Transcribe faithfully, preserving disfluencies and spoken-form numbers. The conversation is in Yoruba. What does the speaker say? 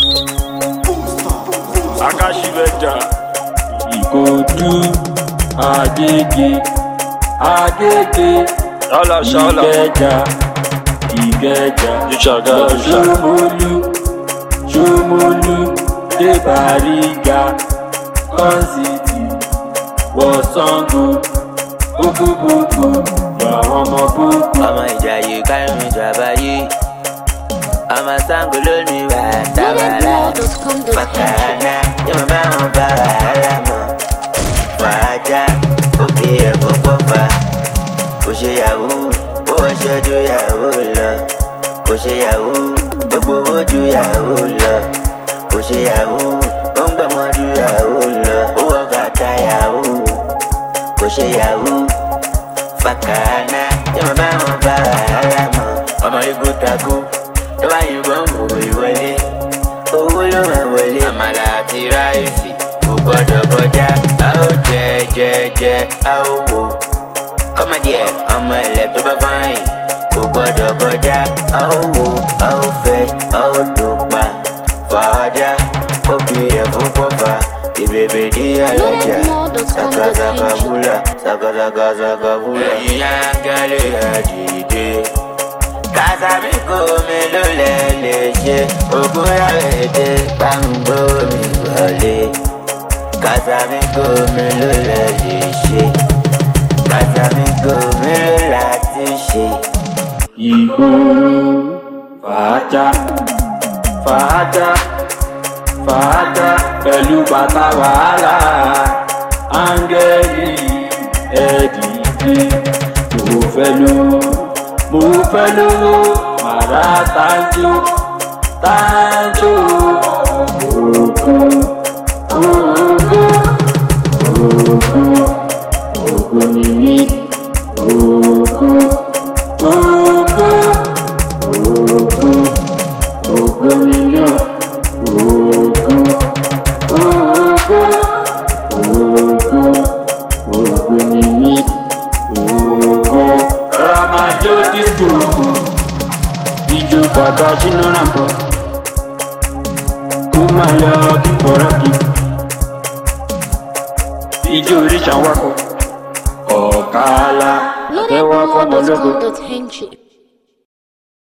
Akashibeja Ìkòdú Agége Agége Ìkẹjà Ìkẹjà Ṣómólú Ṣómólú dé Bàrígà Kọ́nsìtì wọ Ṣàngó Búkúbúkú wà ọmọ búkú. Ọmọ Ìjàyè Kárùn-ún Ìjàbáyé ọmọ Ṣàngó lónìí wà tábàlà Màkàránà yóò bá wọn bá wàhálà mọ́. Fàájà òkè ẹ̀kọ́ pọ́fà kò ṣe yahoo ó ṣojú yahoo lọ. Kò ṣe yahoo gbogbo ojú yahoo lọ. Kò ṣe yahoo ó ń gbọ́mọdú yahoo lọ. Ó wọ bàtà yahoo kò ṣe yahoo. Fàkàránà yóò bá wọn bá wàhálà mọ́. Ọmọ igun takú tó bá yìnbọn wò ìwọlé owó ló máa wọlé. Àmàlà àti ráìsì kò gbọdọ̀ kọjá. A ó jẹ jẹ jẹ a ó wò. Kọ́mọdé ẹ̀ ọmọ ẹ̀lẹ́ tó bá fáyìn kò gbọdọ̀ kọjá. A ó wò a ó fẹ́ a ó lò pa. Fàájà ó fi ẹ̀fún pọ́fà ìbèbè ní àlọ́jà. Sàkàsàkàbúlà sàkàsàkàsàkàbúlà. Ẹ̀yin áńgẹ́lì àdìdé. Kásàmíkò mi ló lẹ lè ṣe ogún àrèdè gbàǹgbò mi wọlé. Kásàmíkò mi ló lẹ lè ṣe Kásàmíkò mi ló láti ṣe. Ìgboro Fàájà Fàájà Fàájà pẹ̀lú bàtà wàhálà áńgẹ́lì ẹ̀dìdì mo fẹ́ lò mo fẹ́ lò màrá tájú tájú ògùn ògùn ògùn ògùn ni mí ògùn ògùn ògùn ògùn ni mí ògùn ògùn ògùn ògùn ni mí ògùn. Ramajo disco ijó bàbá jìnnà nàbọ kó máa yọ kíkọrọ kí ijó oríṣà wakọ ọ̀kàlà àtẹwọ́ fọmọlógo.